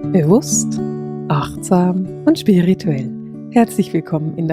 Bewusst, achtsam und spirituell. Herzlich willkommen in der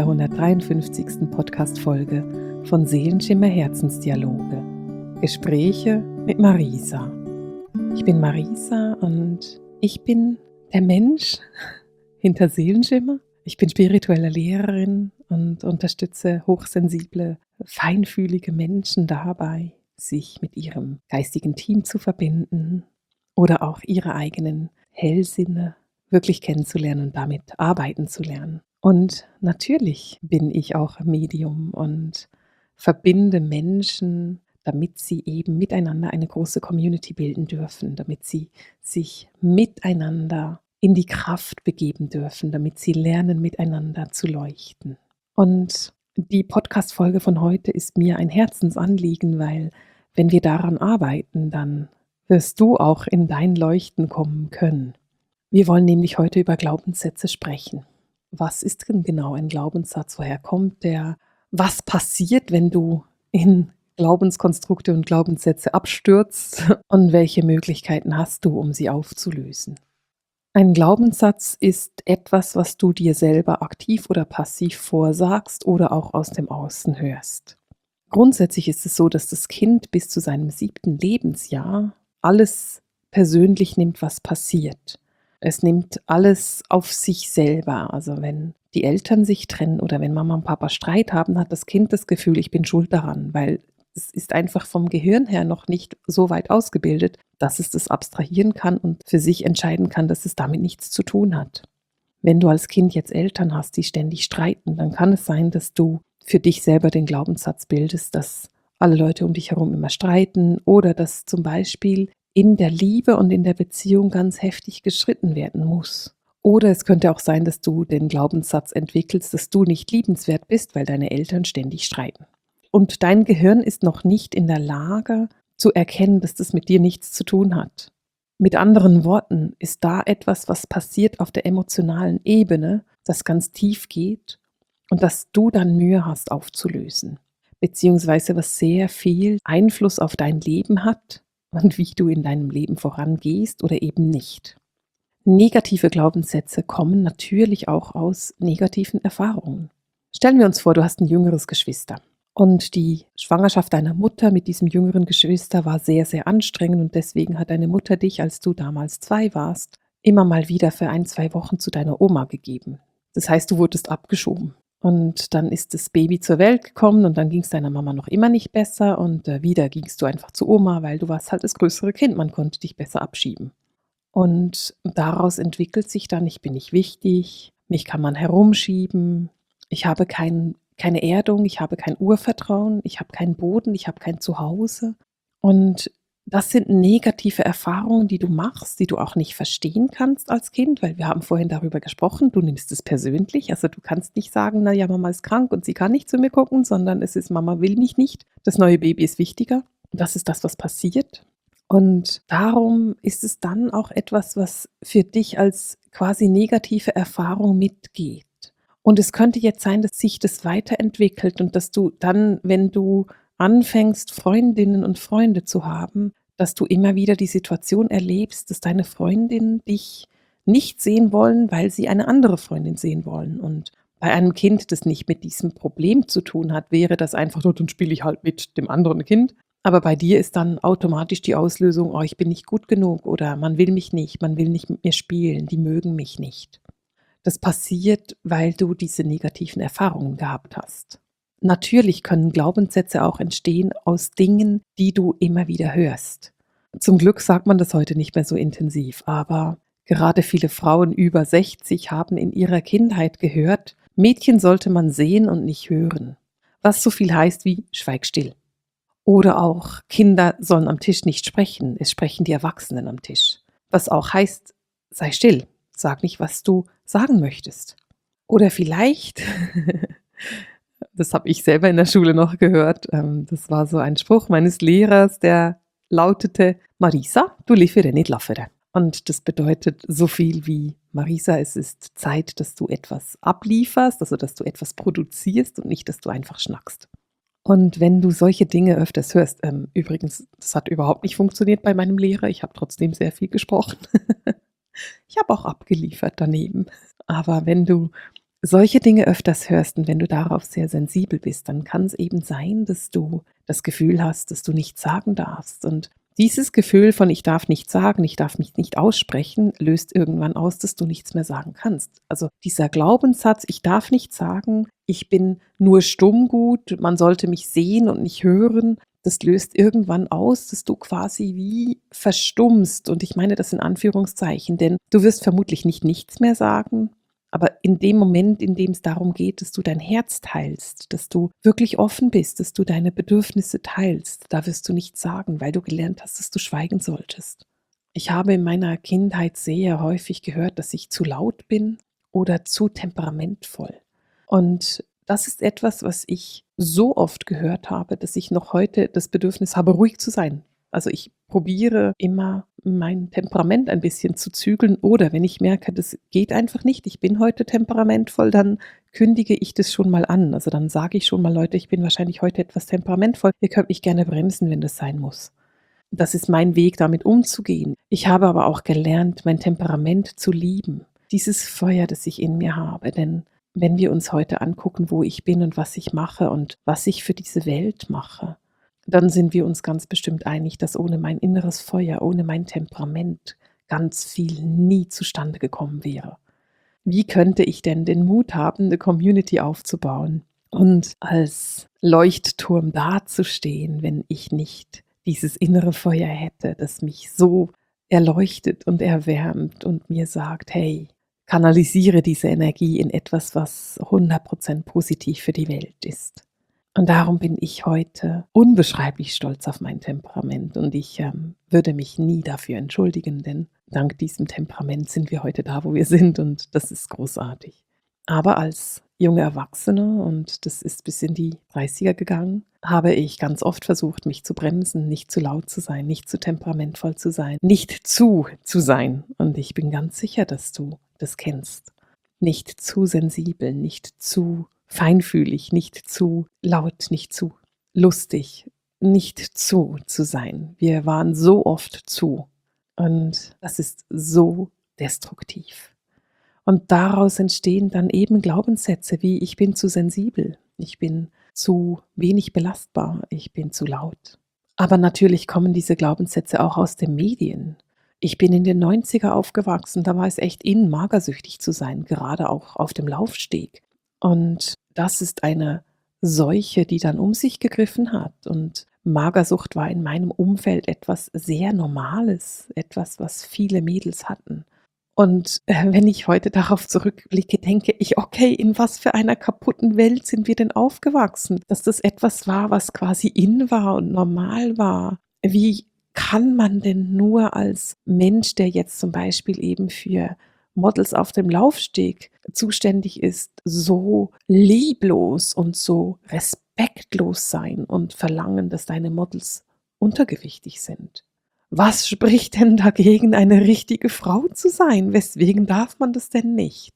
153. Podcast-Folge von Seelenschimmer Herzensdialoge. Gespräche mit Marisa. Ich bin Marisa und ich bin der Mensch hinter Seelenschimmer. Ich bin spirituelle Lehrerin und unterstütze hochsensible, feinfühlige Menschen dabei, sich mit ihrem geistigen Team zu verbinden oder auch ihre eigenen Hellsinne wirklich kennenzulernen und damit arbeiten zu lernen. Und natürlich bin ich auch Medium und verbinde Menschen, damit sie eben miteinander eine große Community bilden dürfen, damit sie sich miteinander in die Kraft begeben dürfen, damit sie lernen, miteinander zu leuchten. Und die Podcast-Folge von heute ist mir ein Herzensanliegen, weil wenn wir daran arbeiten, dann wirst du auch in dein Leuchten kommen können. Wir wollen nämlich heute über Glaubenssätze sprechen. Was ist denn genau ein Glaubenssatz? Woher kommt der? Was passiert, wenn du in Glaubenskonstrukte und Glaubenssätze abstürzt? Und welche Möglichkeiten hast du, um sie aufzulösen? Ein Glaubenssatz ist etwas, was du dir selber aktiv oder passiv vorsagst oder auch aus dem Außen hörst. Grundsätzlich ist es so, dass das Kind bis zu seinem 7. Lebensjahr alles persönlich nimmt, was passiert. Es nimmt alles auf sich selber. Also wenn die Eltern sich trennen oder wenn Mama und Papa Streit haben, hat das Kind das Gefühl, ich bin schuld daran, weil es ist einfach vom Gehirn her noch nicht so weit ausgebildet, dass es das abstrahieren kann und für sich entscheiden kann, dass es damit nichts zu tun hat. Wenn du als Kind jetzt Eltern hast, die ständig streiten, dann kann es sein, dass du für dich selber den Glaubenssatz bildest, dass alle Leute um dich herum immer streiten oder dass zum Beispiel in der Liebe und in der Beziehung ganz heftig gestritten werden muss. Oder es könnte auch sein, dass du den Glaubenssatz entwickelst, dass du nicht liebenswert bist, weil deine Eltern ständig streiten. Und dein Gehirn ist noch nicht in der Lage zu erkennen, dass das mit dir nichts zu tun hat. Mit anderen Worten ist da etwas, was passiert auf der emotionalen Ebene, das ganz tief geht und das du dann Mühe hast aufzulösen. Beziehungsweise was sehr viel Einfluss auf dein Leben hat und wie du in deinem Leben vorangehst oder eben nicht. Negative Glaubenssätze kommen natürlich auch aus negativen Erfahrungen. Stellen wir uns vor, du hast ein jüngeres Geschwister. Und die Schwangerschaft deiner Mutter mit diesem jüngeren Geschwister war sehr, sehr anstrengend und deswegen hat deine Mutter dich, als du damals 2 warst, immer mal wieder für 1-2 Wochen zu deiner Oma gegeben. Das heißt, du wurdest abgeschoben. Und dann ist das Baby zur Welt gekommen und dann ging es deiner Mama noch immer nicht besser und wieder gingst du einfach zu Oma, weil du warst halt das größere Kind, man konnte dich besser abschieben. Und daraus entwickelt sich dann, ich bin nicht wichtig, mich kann man herumschieben, ich habe keine Erdung, ich habe kein Urvertrauen, ich habe keinen Boden, ich habe kein Zuhause. Und das sind negative Erfahrungen, die du machst, die du auch nicht verstehen kannst als Kind, weil wir haben vorhin darüber gesprochen, du nimmst es persönlich. Also du kannst nicht sagen, na ja, Mama ist krank und sie kann nicht zu mir gucken, sondern es ist, Mama will mich nicht. Das neue Baby ist wichtiger. Das ist das, was passiert. Und darum ist es dann auch etwas, was für dich als quasi negative Erfahrung mitgeht. Und es könnte jetzt sein, dass sich das weiterentwickelt und dass du dann, wenn du anfängst, Freundinnen und Freunde zu haben, dass du immer wieder die Situation erlebst, dass deine Freundinnen dich nicht sehen wollen, weil sie eine andere Freundin sehen wollen. Und bei einem Kind, das nicht mit diesem Problem zu tun hat, wäre das einfach nur, dann spiele ich halt mit dem anderen Kind. Aber bei dir ist dann automatisch die Auslösung, oh, ich bin nicht gut genug oder man will mich nicht, man will nicht mit mir spielen, die mögen mich nicht. Das passiert, weil du diese negativen Erfahrungen gehabt hast. Natürlich können Glaubenssätze auch entstehen aus Dingen, die du immer wieder hörst. Zum Glück sagt man das heute nicht mehr so intensiv, aber gerade viele Frauen über 60 haben in ihrer Kindheit gehört, Mädchen sollte man sehen und nicht hören. Was so viel heißt wie schweig still. Oder auch Kinder sollen am Tisch nicht sprechen, es sprechen die Erwachsenen am Tisch. Was auch heißt, sei still, sag nicht, was du sagen möchtest. Oder vielleicht, das habe ich selber in der Schule noch gehört, das war so ein Spruch meines Lehrers, der lautete, Marisa, du liefere nicht laffere. Und das bedeutet so viel wie, Marisa, es ist Zeit, dass du etwas ablieferst, also dass du etwas produzierst und nicht, dass du einfach schnackst. Und wenn du solche Dinge öfters hörst, übrigens, das hat überhaupt nicht funktioniert bei meinem Lehrer, ich habe trotzdem sehr viel gesprochen. Ich habe auch abgeliefert daneben. Aber wenn du solche Dinge öfters hörst und wenn du darauf sehr sensibel bist, dann kann es eben sein, dass du das Gefühl hast, dass du nichts sagen darfst. Und dieses Gefühl von ich darf nichts sagen, ich darf mich nicht aussprechen, löst irgendwann aus, dass du nichts mehr sagen kannst. Also dieser Glaubenssatz, ich darf nichts sagen, ich bin nur stumm gut, man sollte mich sehen und nicht hören, das löst irgendwann aus, dass du quasi wie verstummst. Und ich meine das in Anführungszeichen, denn du wirst vermutlich nicht nichts mehr sagen, aber in dem Moment, in dem es darum geht, dass du dein Herz teilst, dass du wirklich offen bist, dass du deine Bedürfnisse teilst, da wirst du nichts sagen, weil du gelernt hast, dass du schweigen solltest. Ich habe in meiner Kindheit sehr häufig gehört, dass ich zu laut bin oder zu temperamentvoll. Und das ist etwas, was ich so oft gehört habe, dass ich noch heute das Bedürfnis habe, ruhig zu sein. Also ich probiere immer mein Temperament ein bisschen zu zügeln oder wenn ich merke, das geht einfach nicht, ich bin heute temperamentvoll, dann kündige ich das schon mal an. Also dann sage ich schon mal, Leute, ich bin wahrscheinlich heute etwas temperamentvoll. Ihr könnt mich gerne bremsen, wenn das sein muss. Das ist mein Weg, damit umzugehen. Ich habe aber auch gelernt, mein Temperament zu lieben. Dieses Feuer, das ich in mir habe. Denn wenn wir uns heute angucken, wo ich bin und was ich mache und was ich für diese Welt mache, dann sind wir uns ganz bestimmt einig, dass ohne mein inneres Feuer, ohne mein Temperament ganz viel nie zustande gekommen wäre. Wie könnte ich denn den Mut haben, eine Community aufzubauen und als Leuchtturm dazustehen, wenn ich nicht dieses innere Feuer hätte, das mich so erleuchtet und erwärmt und mir sagt, hey, kanalisiere diese Energie in etwas, was 100% positiv für die Welt ist. Und darum bin ich heute unbeschreiblich stolz auf mein Temperament und ich würde mich nie dafür entschuldigen, denn dank diesem Temperament sind wir heute da, wo wir sind und das ist großartig. Aber als junge Erwachsene, und das ist bis in die 30er gegangen, habe ich ganz oft versucht, mich zu bremsen, nicht zu laut zu sein, nicht zu temperamentvoll zu sein, nicht zu sein. Und ich bin ganz sicher, dass du das kennst. Nicht zu sensibel, nicht zu feinfühlig, nicht zu laut, nicht zu lustig, nicht zu sein. Wir waren so oft zu. Und das ist so destruktiv. Und daraus entstehen dann eben Glaubenssätze wie ich bin zu sensibel, ich bin zu wenig belastbar, ich bin zu laut. Aber natürlich kommen diese Glaubenssätze auch aus den Medien. Ich bin in den 90er aufgewachsen, da war es echt in, magersüchtig zu sein, gerade auch auf dem Laufsteg. Und das ist eine Seuche, die dann um sich gegriffen hat. Und Magersucht war in meinem Umfeld etwas sehr Normales, etwas, was viele Mädels hatten. Und wenn ich heute darauf zurückblicke, denke ich, okay, in was für einer kaputten Welt sind wir denn aufgewachsen? Dass das etwas war, was quasi in war und normal war. Wie kann man denn nur als Mensch, der jetzt zum Beispiel eben für Models auf dem Laufsteg zuständig ist, so lieblos und so respektlos sein und verlangen, dass deine Models untergewichtig sind? Was spricht denn dagegen, eine richtige Frau zu sein? Weswegen darf man das denn nicht?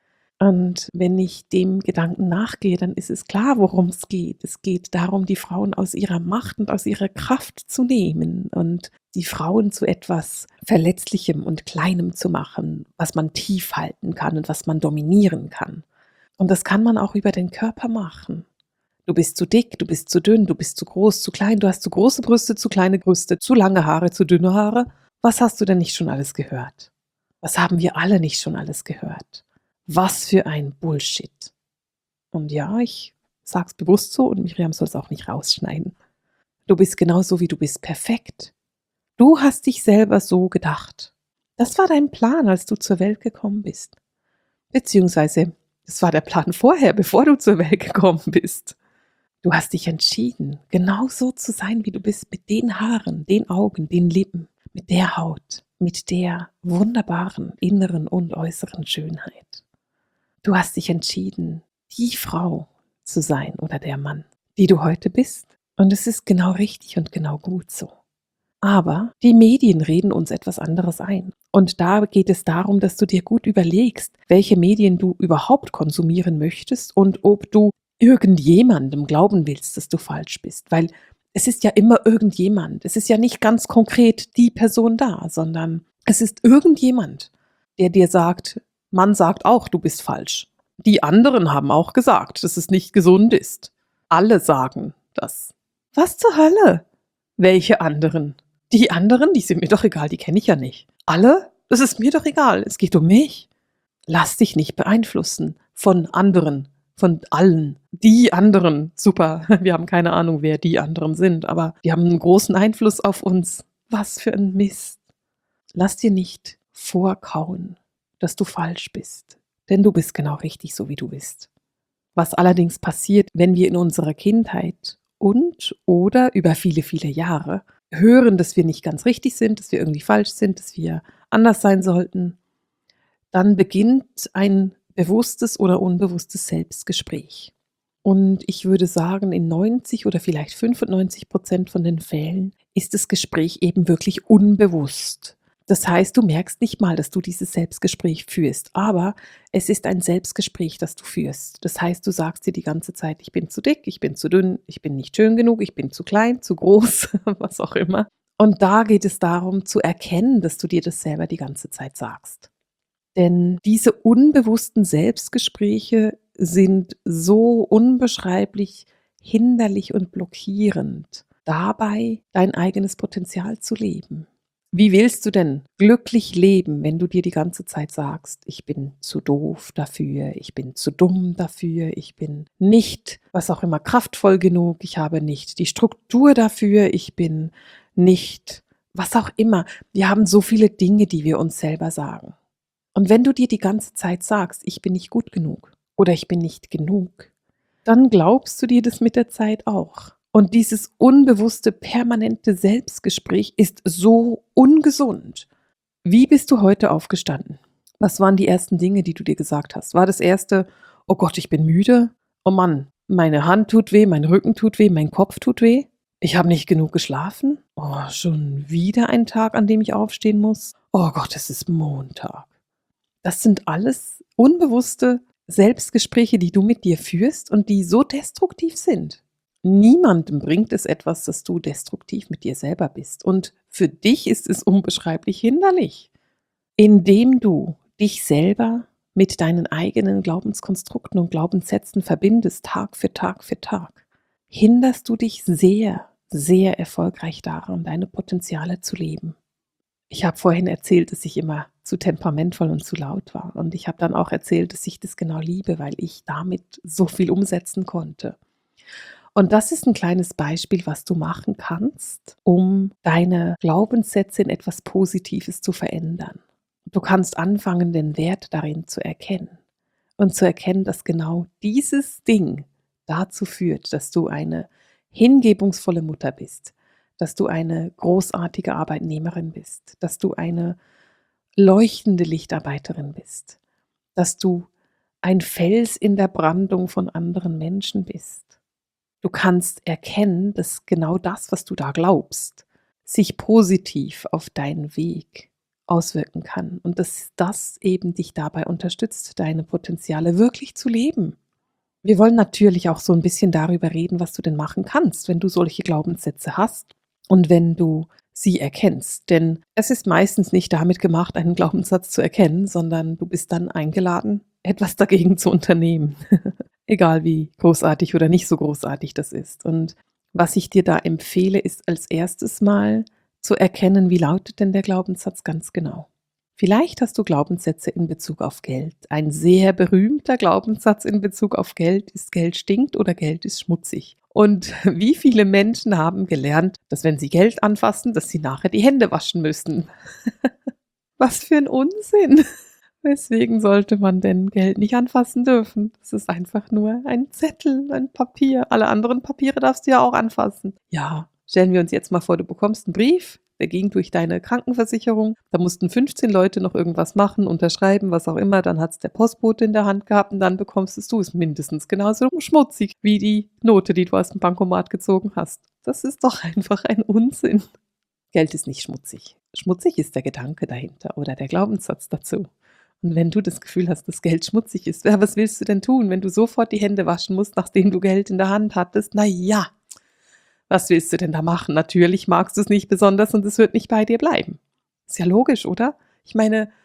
Und wenn ich dem Gedanken nachgehe, dann ist es klar, worum es geht. Es geht darum, die Frauen aus ihrer Macht und aus ihrer Kraft zu nehmen und die Frauen zu etwas Verletzlichem und Kleinem zu machen, was man tief halten kann und was man dominieren kann. Und das kann man auch über den Körper machen. Du bist zu dick, du bist zu dünn, du bist zu groß, zu klein, du hast zu große Brüste, zu kleine Brüste, zu lange Haare, zu dünne Haare. Was hast du denn nicht schon alles gehört? Was haben wir alle nicht schon alles gehört? Was für ein Bullshit. Und ja, ich sag's bewusst so und Miriam soll es auch nicht rausschneiden. Du bist genauso wie du bist, perfekt. Du hast dich selber so gedacht. Das war dein Plan, als du zur Welt gekommen bist. Beziehungsweise, das war der Plan vorher, bevor du zur Welt gekommen bist. Du hast dich entschieden, genau so zu sein, wie du bist, mit den Haaren, den Augen, den Lippen, mit der Haut, mit der wunderbaren inneren und äußeren Schönheit. Du hast dich entschieden, die Frau zu sein oder der Mann, die du heute bist. Und es ist genau richtig und genau gut so. Aber die Medien reden uns etwas anderes ein. Und da geht es darum, dass du dir gut überlegst, welche Medien du überhaupt konsumieren möchtest und ob du irgendjemandem glauben willst, dass du falsch bist. Weil es ist ja immer irgendjemand. Es ist ja nicht ganz konkret die Person da, sondern es ist irgendjemand. der dir sagt, man sagt auch, du bist falsch. Die anderen haben auch gesagt, dass es nicht gesund ist. Alle sagen das. Was zur Hölle? Welche anderen? Die anderen, die sind mir doch egal, die kenne ich ja nicht. Alle? Das ist mir doch egal, es geht um mich. Lass dich nicht beeinflussen von anderen, von allen. Die anderen, super, wir haben keine Ahnung, wer die anderen sind, aber die haben einen großen Einfluss auf uns. Was für ein Mist. Lass dir nicht vorkauen, dass du falsch bist, denn du bist genau richtig, so wie du bist. Was allerdings passiert, wenn wir in unserer Kindheit und oder über viele, viele Jahre hören, dass wir nicht ganz richtig sind, dass wir irgendwie falsch sind, dass wir anders sein sollten, dann beginnt ein bewusstes oder unbewusstes Selbstgespräch. Und ich würde sagen, in 90 oder vielleicht 95% von den Fällen ist das Gespräch eben wirklich unbewusst. Das heißt, du merkst nicht mal, dass du dieses Selbstgespräch führst, aber es ist ein Selbstgespräch, das du führst. Das heißt, du sagst dir die ganze Zeit, ich bin zu dick, ich bin zu dünn, ich bin nicht schön genug, ich bin zu klein, zu groß, was auch immer. Und da geht es darum zu erkennen, dass du dir das selber die ganze Zeit sagst. Denn diese unbewussten Selbstgespräche sind so unbeschreiblich hinderlich und blockierend, dabei dein eigenes Potenzial zu leben. Wie willst du denn glücklich leben, wenn du dir die ganze Zeit sagst, ich bin zu doof dafür, ich bin zu dumm dafür, ich bin nicht, was auch immer, kraftvoll genug, ich habe nicht die Struktur dafür, ich bin nicht, was auch immer. Wir haben so viele Dinge, die wir uns selber sagen. Und wenn du dir die ganze Zeit sagst, ich bin nicht gut genug oder ich bin nicht genug, dann glaubst du dir das mit der Zeit auch. Und dieses unbewusste, permanente Selbstgespräch ist so ungesund. Wie bist du heute aufgestanden? Was waren die ersten Dinge, die du dir gesagt hast? War das erste, oh Gott, ich bin müde? Oh Mann, meine Hand tut weh, mein Rücken tut weh, mein Kopf tut weh? Ich habe nicht genug geschlafen? Oh, schon wieder ein Tag, an dem ich aufstehen muss? Oh Gott, es ist Montag. Das sind alles unbewusste Selbstgespräche, die du mit dir führst und die so destruktiv sind. Niemandem bringt es etwas, dass du destruktiv mit dir selber bist. Und für dich ist es unbeschreiblich hinderlich, indem du dich selber mit deinen eigenen Glaubenskonstrukten und Glaubenssätzen verbindest, Tag für Tag für Tag, hinderst du dich sehr, sehr erfolgreich daran, deine Potenziale zu leben. Ich habe vorhin erzählt, dass ich immer zu temperamentvoll und zu laut war. Und ich habe dann auch erzählt, dass ich das genau liebe, weil ich damit so viel umsetzen konnte. Und das ist ein kleines Beispiel, was du machen kannst, um deine Glaubenssätze in etwas Positives zu verändern. Du kannst anfangen, den Wert darin zu erkennen und zu erkennen, dass genau dieses Ding dazu führt, dass du eine hingebungsvolle Mutter bist, dass du eine großartige Arbeitnehmerin bist, dass du eine leuchtende Lichtarbeiterin bist, dass du ein Fels in der Brandung von anderen Menschen bist. Du kannst erkennen, dass genau das, was du da glaubst, sich positiv auf deinen Weg auswirken kann und dass das eben dich dabei unterstützt, deine Potenziale wirklich zu leben. Wir wollen natürlich auch so ein bisschen darüber reden, was du denn machen kannst, wenn du solche Glaubenssätze hast und wenn du sie erkennst. Denn es ist meistens nicht damit gemacht, einen Glaubenssatz zu erkennen, sondern du bist dann eingeladen, etwas dagegen zu unternehmen. Egal wie großartig oder nicht so großartig das ist. Und was ich dir da empfehle, ist als erstes mal zu erkennen, wie lautet denn der Glaubenssatz ganz genau. Vielleicht hast du Glaubenssätze in Bezug auf Geld. Ein sehr berühmter Glaubenssatz in Bezug auf Geld ist: Geld stinkt oder Geld ist schmutzig. Und wie viele Menschen haben gelernt, dass wenn sie Geld anfassen, dass sie nachher die Hände waschen müssen? Was für ein Unsinn! Weswegen sollte man denn Geld nicht anfassen dürfen? Das ist einfach nur ein Zettel, ein Papier. Alle anderen Papiere darfst du ja auch anfassen. Ja, stellen wir uns jetzt mal vor, du bekommst einen Brief, der ging durch deine Krankenversicherung. Da mussten 15 Leute noch irgendwas machen, unterschreiben, was auch immer. Dann hat es der Postbote in der Hand gehabt und dann bekommst du es mindestens genauso schmutzig wie die Note, die du aus dem Bankomat gezogen hast. Das ist doch einfach ein Unsinn. Geld ist nicht schmutzig. Schmutzig ist der Gedanke dahinter oder der Glaubenssatz dazu. Und wenn du das Gefühl hast, dass Geld schmutzig ist, ja, was willst du denn tun, wenn du sofort die Hände waschen musst, nachdem du Geld in der Hand hattest? Na ja, was willst du denn da machen? Natürlich magst du es nicht besonders und es wird nicht bei dir bleiben. Ist ja logisch, oder? Ich meine,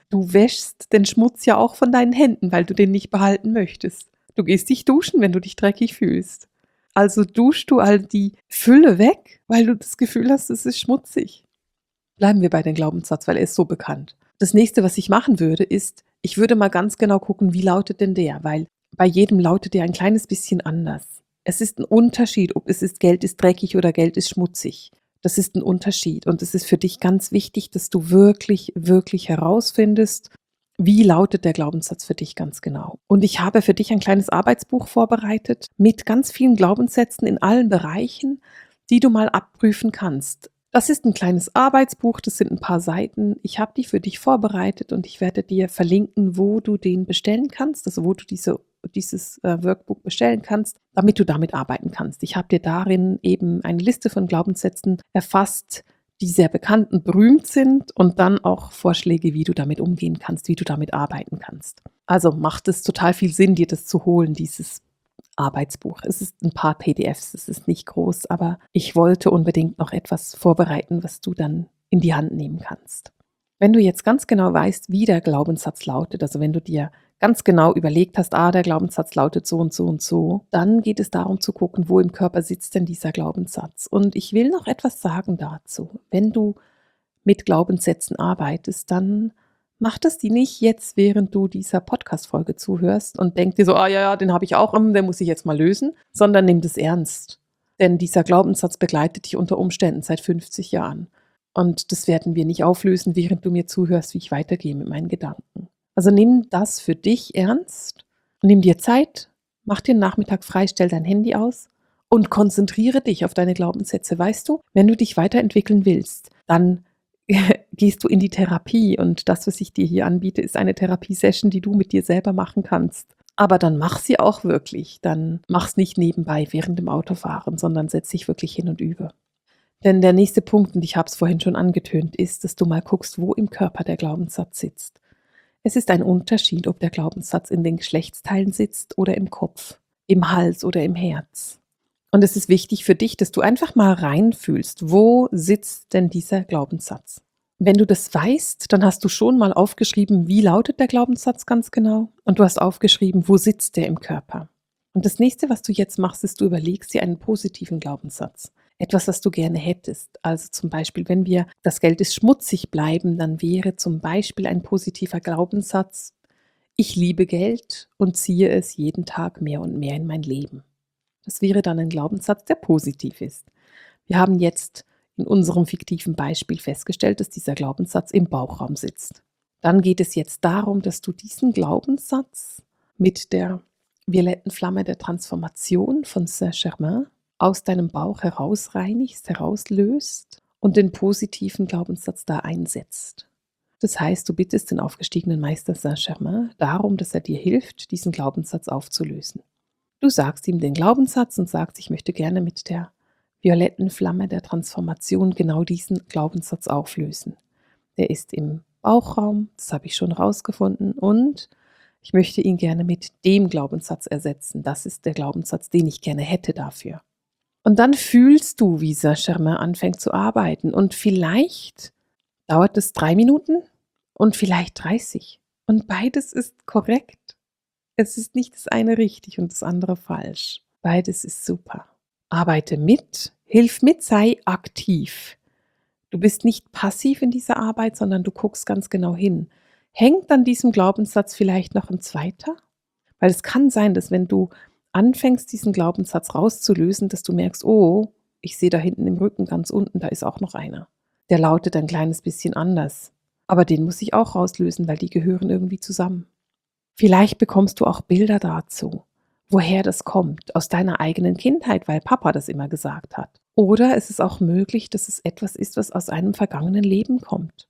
Du wäschst den Schmutz ja auch von deinen Händen, weil du den nicht behalten möchtest. Du gehst dich duschen, wenn du dich dreckig fühlst. Also duschst du all die Fülle weg, weil du das Gefühl hast, es ist schmutzig. Bleiben wir bei dem Glaubenssatz, weil er ist so bekannt. Das nächste, was ich machen würde, ist, ich würde mal ganz genau gucken, wie lautet denn der, weil bei jedem lautet der ein kleines bisschen anders. Es ist ein Unterschied, ob es ist, Geld ist dreckig oder Geld ist schmutzig. Das ist ein Unterschied und es ist für dich ganz wichtig, dass du wirklich, wirklich herausfindest, wie lautet der Glaubenssatz für dich ganz genau. Und ich habe für dich ein kleines Arbeitsbuch vorbereitet mit ganz vielen Glaubenssätzen in allen Bereichen, die du mal abprüfen kannst. Das ist ein kleines Arbeitsbuch, das sind ein paar Seiten. Ich habe die für dich vorbereitet und ich werde dir verlinken, wo du den bestellen kannst, also wo du dieses Workbook bestellen kannst, damit du damit arbeiten kannst. Ich habe dir darin eben eine Liste von Glaubenssätzen erfasst, die sehr bekannt und berühmt sind und dann auch Vorschläge, wie du damit umgehen kannst, wie du damit arbeiten kannst. Also macht es total viel Sinn, dir das zu holen, dieses Arbeitsbuch. Es ist ein paar PDFs, es ist nicht groß, aber ich wollte unbedingt noch etwas vorbereiten, was du dann in die Hand nehmen kannst. Wenn du jetzt ganz genau weißt, wie der Glaubenssatz lautet, also wenn du dir ganz genau überlegt hast, der Glaubenssatz lautet so und so und so, dann geht es darum zu gucken, wo im Körper sitzt denn dieser Glaubenssatz. Und ich will noch etwas sagen dazu. Wenn du mit Glaubenssätzen arbeitest, dann mach das die nicht jetzt, während du dieser Podcast-Folge zuhörst und denk dir so, ja, den habe ich auch, den muss ich jetzt mal lösen, sondern nimm das ernst. Denn dieser Glaubenssatz begleitet dich unter Umständen seit 50 Jahren. Und das werden wir nicht auflösen, während du mir zuhörst, wie ich weitergehe mit meinen Gedanken. Also nimm das für dich ernst, nimm dir Zeit, mach dir den Nachmittag frei, stell dein Handy aus und konzentriere dich auf deine Glaubenssätze. Weißt du, wenn du dich weiterentwickeln willst, dann gehst du in die Therapie und das, was ich dir hier anbiete, ist eine Therapiesession, die du mit dir selber machen kannst. Aber dann mach sie auch wirklich. Dann mach's nicht nebenbei während dem Autofahren, sondern setz dich wirklich hin und übe. Denn der nächste Punkt, und ich habe es vorhin schon angetönt, ist, dass du mal guckst, wo im Körper der Glaubenssatz sitzt. Es ist ein Unterschied, ob der Glaubenssatz in den Geschlechtsteilen sitzt oder im Kopf, im Hals oder im Herz. Und es ist wichtig für dich, dass du einfach mal reinfühlst, wo sitzt denn dieser Glaubenssatz? Wenn du das weißt, dann hast du schon mal aufgeschrieben, wie lautet der Glaubenssatz ganz genau? Und du hast aufgeschrieben, wo sitzt der im Körper? Und das nächste, was du jetzt machst, ist, du überlegst dir einen positiven Glaubenssatz. Etwas, was du gerne hättest. Also zum Beispiel, wenn wir das Geld ist schmutzig bleiben, dann wäre zum Beispiel ein positiver Glaubenssatz, ich liebe Geld und ziehe es jeden Tag mehr und mehr in mein Leben. Das wäre dann ein Glaubenssatz, der positiv ist. Wir haben jetzt in unserem fiktiven Beispiel festgestellt, dass dieser Glaubenssatz im Bauchraum sitzt. Dann geht es jetzt darum, dass du diesen Glaubenssatz mit der violetten Flamme der Transformation von Saint-Germain aus deinem Bauch herausreinigst, herauslöst und den positiven Glaubenssatz da einsetzt. Das heißt, du bittest den aufgestiegenen Meister Saint-Germain darum, dass er dir hilft, diesen Glaubenssatz aufzulösen. Du sagst ihm den Glaubenssatz und sagst, ich möchte gerne mit der violetten Flamme der Transformation genau diesen Glaubenssatz auflösen. Der ist im Bauchraum, das habe ich schon rausgefunden, und ich möchte ihn gerne mit dem Glaubenssatz ersetzen. Das ist der Glaubenssatz, den ich gerne hätte dafür. Und dann fühlst du, wie Saint-Germain anfängt zu arbeiten. Und vielleicht dauert es 3 Minuten und vielleicht 30. Und beides ist korrekt. Es ist nicht das eine richtig und das andere falsch. Beides ist super. Arbeite mit, hilf mit, sei aktiv. Du bist nicht passiv in dieser Arbeit, sondern du guckst ganz genau hin. Hängt an diesem Glaubenssatz vielleicht noch ein zweiter? Weil es kann sein, dass wenn du anfängst, diesen Glaubenssatz rauszulösen, dass du merkst, oh, ich sehe da hinten im Rücken ganz unten, da ist auch noch einer. Der lautet ein kleines bisschen anders. Aber den muss ich auch rauslösen, weil die gehören irgendwie zusammen. Vielleicht bekommst du auch Bilder dazu, woher das kommt, aus deiner eigenen Kindheit, weil Papa das immer gesagt hat. Oder es ist auch möglich, dass es etwas ist, was aus einem vergangenen Leben kommt.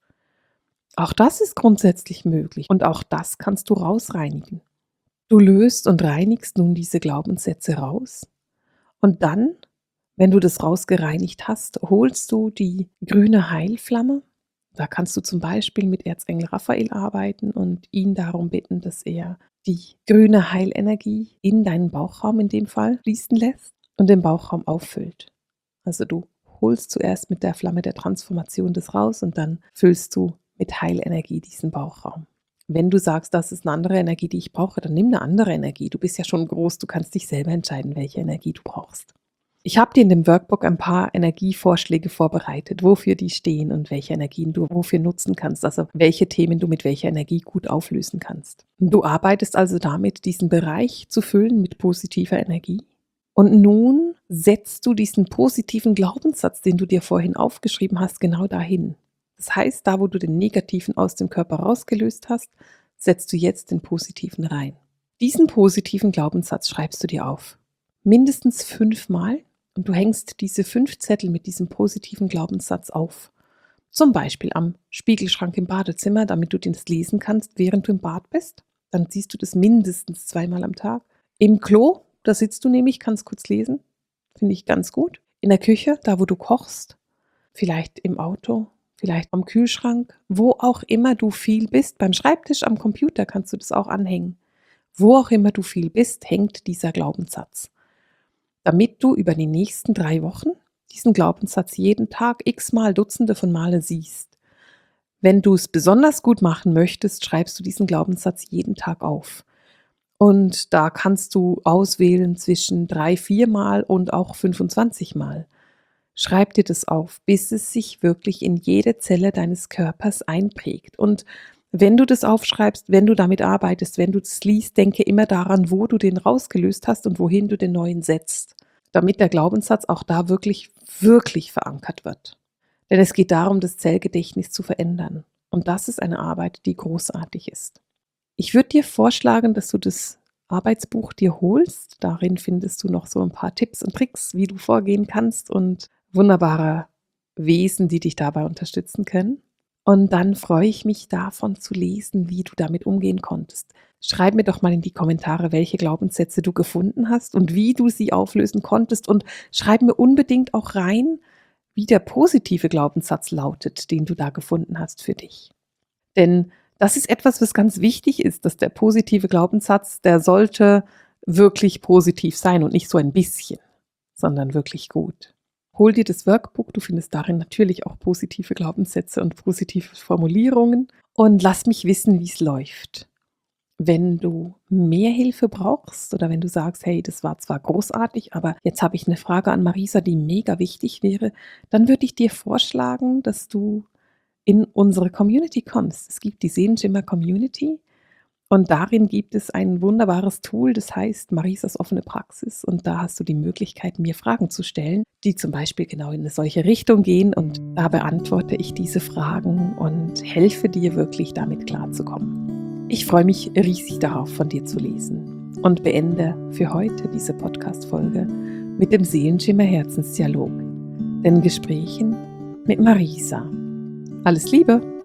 Auch das ist grundsätzlich möglich und auch das kannst du rausreinigen. Du löst und reinigst nun diese Glaubenssätze raus und dann, wenn du das rausgereinigt hast, holst du die grüne Heilflamme. Da kannst du zum Beispiel mit Erzengel Raphael arbeiten und ihn darum bitten, dass er die grüne Heilenergie in deinen Bauchraum in dem Fall fließen lässt und den Bauchraum auffüllt. Also du holst zuerst mit der Flamme der Transformation das raus und dann füllst du mit Heilenergie diesen Bauchraum. Wenn du sagst, das ist eine andere Energie, die ich brauche, dann nimm eine andere Energie. Du bist ja schon groß, du kannst dich selber entscheiden, welche Energie du brauchst. Ich habe dir in dem Workbook ein paar Energievorschläge vorbereitet, wofür die stehen und welche Energien du wofür nutzen kannst, also welche Themen du mit welcher Energie gut auflösen kannst. Du arbeitest also damit, diesen Bereich zu füllen mit positiver Energie. Und nun setzt du diesen positiven Glaubenssatz, den du dir vorhin aufgeschrieben hast, genau dahin. Das heißt, da wo du den negativen aus dem Körper rausgelöst hast, setzt du jetzt den positiven rein. Diesen positiven Glaubenssatz schreibst du dir auf. Mindestens 5 Mal. Und du hängst diese 5 Zettel mit diesem positiven Glaubenssatz auf. Zum Beispiel am Spiegelschrank im Badezimmer, damit du das lesen kannst, während du im Bad bist. Dann siehst du das mindestens 2 Mal am Tag. Im Klo, da sitzt du nämlich, kannst kurz lesen. Finde ich ganz gut. In der Küche, da wo du kochst. Vielleicht im Auto, vielleicht am Kühlschrank. Wo auch immer du viel bist. Beim Schreibtisch, am Computer kannst du das auch anhängen. Wo auch immer du viel bist, hängt dieser Glaubenssatz. Damit du über die nächsten 3 Wochen diesen Glaubenssatz jeden Tag x-mal, Dutzende von Male siehst. Wenn du es besonders gut machen möchtest, schreibst du diesen Glaubenssatz jeden Tag auf. Und da kannst du auswählen zwischen 3, 4 Mal und auch 25 Mal. Schreib dir das auf, bis es sich wirklich in jede Zelle deines Körpers einprägt. Und wenn du das aufschreibst, wenn du damit arbeitest, wenn du das liest, denke immer daran, wo du den rausgelöst hast und wohin du den neuen setzt, damit der Glaubenssatz auch da wirklich, wirklich verankert wird. Denn es geht darum, das Zellgedächtnis zu verändern. Und das ist eine Arbeit, die großartig ist. Ich würde dir vorschlagen, dass du das Arbeitsbuch dir holst. Darin findest du noch so ein paar Tipps und Tricks, wie du vorgehen kannst und wunderbare Wesen, die dich dabei unterstützen können. Und dann freue ich mich davon zu lesen, wie du damit umgehen konntest. Schreib mir doch mal in die Kommentare, welche Glaubenssätze du gefunden hast und wie du sie auflösen konntest. Und schreib mir unbedingt auch rein, wie der positive Glaubenssatz lautet, den du da gefunden hast für dich. Denn das ist etwas, was ganz wichtig ist, dass der positive Glaubenssatz, der sollte wirklich positiv sein und nicht so ein bisschen, sondern wirklich gut. Hol dir das Workbook, du findest darin natürlich auch positive Glaubenssätze und positive Formulierungen und lass mich wissen, wie es läuft. Wenn du mehr Hilfe brauchst oder wenn du sagst, hey, das war zwar großartig, aber jetzt habe ich eine Frage an Marisa, die mega wichtig wäre, dann würde ich dir vorschlagen, dass du in unsere Community kommst. Es gibt die Seelenschimmer Community. Und darin gibt es ein wunderbares Tool, das heißt Marisas offene Praxis. Und da hast du die Möglichkeit, mir Fragen zu stellen, die zum Beispiel genau in eine solche Richtung gehen. Und da beantworte ich diese Fragen und helfe dir wirklich, damit klarzukommen. Ich freue mich riesig darauf, von dir zu lesen. Und beende für heute diese Podcast-Folge mit dem Seelenschimmer Herzensdialog, den Gesprächen mit Marisa. Alles Liebe!